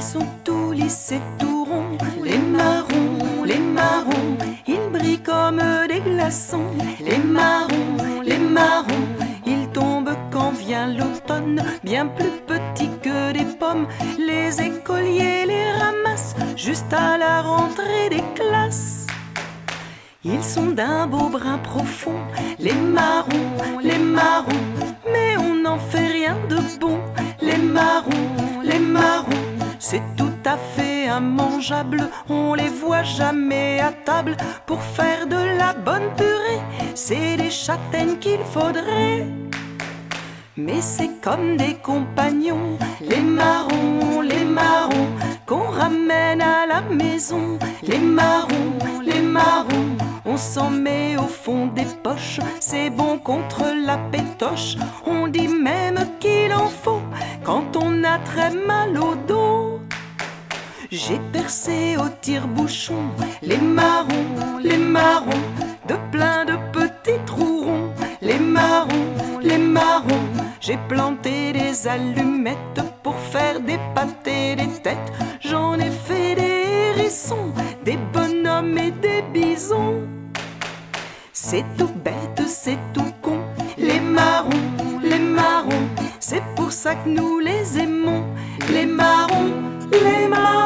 sont tout lisses et tout ronds. Les marrons, ils brillent comme des glaçons. Les marrons, ils tombent quand vient l'automne, bien plus petits que des pommes. Les écoliers les ramassent juste à la rentrée des classes. Ils sont d'un beau brun profond, les marrons, mais on n'en fait rien de bon. Les marrons, c'est tout à fait immangeable. On les voit jamais à table. Pour faire de la bonne purée, c'est des châtaignes qu'il faudrait. Mais c'est comme des compagnons, les marrons, qu'on ramène à la maison. Les marrons, on s'en met au fond des poches. C'est bon contre la pétoche. On dit même qu'il en faut quand on a très mal au dos. J'ai percé au tire-bouchon les marrons, de plein de petits trous ronds. Les marrons, j'ai planté des allumettes pour faire des pâtés, des têtes. J'en ai fait des hérissons, des bonhommes et des bisons. C'est tout bête, c'est tout con, les marrons, c'est pour ça que nous les aimons. Les marrons,